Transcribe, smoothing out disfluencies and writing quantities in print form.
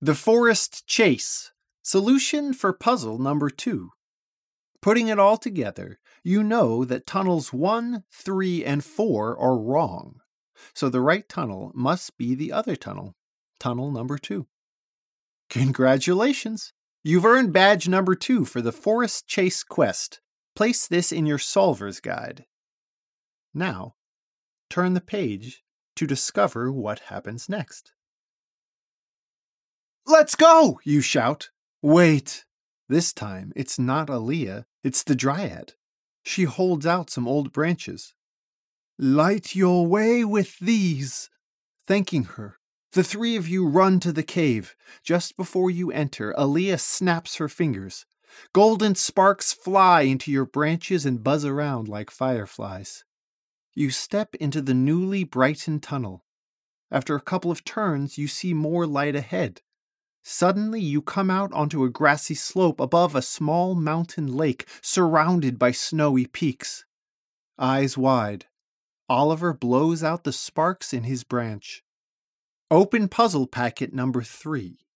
The Forest Chase. Solution for puzzle number 2. Putting it all together, you know that tunnels 1, 3, and 4 are wrong. So the right tunnel must be the other tunnel, tunnel number 2. Congratulations! You've earned badge number 2 for the Forest Chase quest. Place this in your solver's guide. Now, turn the page to discover what happens next. Let's go, you shout. Wait, this time it's not Aaliyah, it's the Dryad. She holds out some old branches. Light your way with these. Thanking her, the 3 of you run to the cave. Just before you enter, Aaliyah snaps her fingers. Golden sparks fly into your branches and buzz around like fireflies. You step into the newly brightened tunnel. After a couple of turns, you see more light ahead. Suddenly, you come out onto a grassy slope above a small mountain lake surrounded by snowy peaks. Eyes wide, Oliver blows out the sparks in his branch. Open puzzle packet number 3.